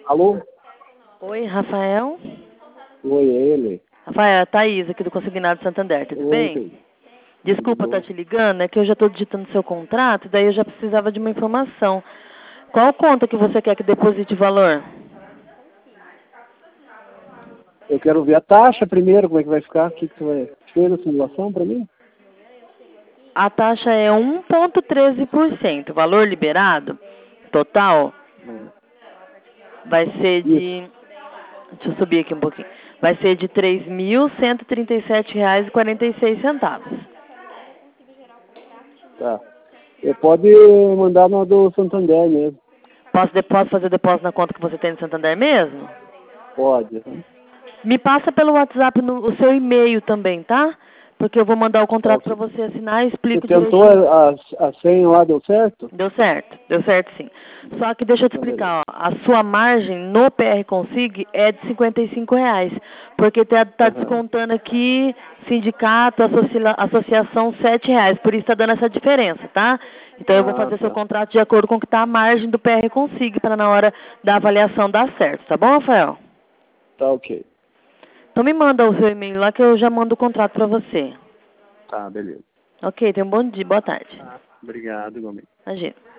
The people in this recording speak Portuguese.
Alô? Oi, Rafael. Oi, é ele. Rafael, é a Thaís aqui do Consignado Santander, tudo Oi, bem? Thaís. Tudo Desculpa estar bom? te ligando, é que eu já estou digitando seu contrato, daí eu já precisava de uma informação. Qual conta que você quer que deposite o valor? Eu quero ver a taxa primeiro, como é que vai ficar. O que você vai fez a simulação para mim? A taxa é 1,13%. Valor liberado, total, vai ser Isso, de... Deixa eu subir aqui um pouquinho. Vai ser de R$ 3.137,46. tá. Eu pode mandar no do Santander mesmo. Posso fazer depósito na conta que você tem no Santander mesmo? Pode. Uhum. Me passa pelo WhatsApp o seu e-mail também, tá? Porque eu vou mandar o Tá, contrato para ok. você assinar e Você explico tentou direitinho. a senha lá, deu certo? Deu certo sim. Só que deixa eu te Então, beleza. explicar, ó, a sua margem no PR Consig é de R$ 55, porque tá Aham. descontando aqui sindicato, associação R$ 7, por isso tá dando essa diferença, tá? Então eu vou Ah, fazer seu tá. contrato de acordo com o que tá a margem do PR Consig para na hora da avaliação dar certo, tá bom, Rafael? Tá, ok. Então me manda o seu e-mail lá que eu já mando o contrato para você. Tá, beleza. Ok, tenha um bom dia, boa tarde. Tá. Obrigado, igualmente. Imagina.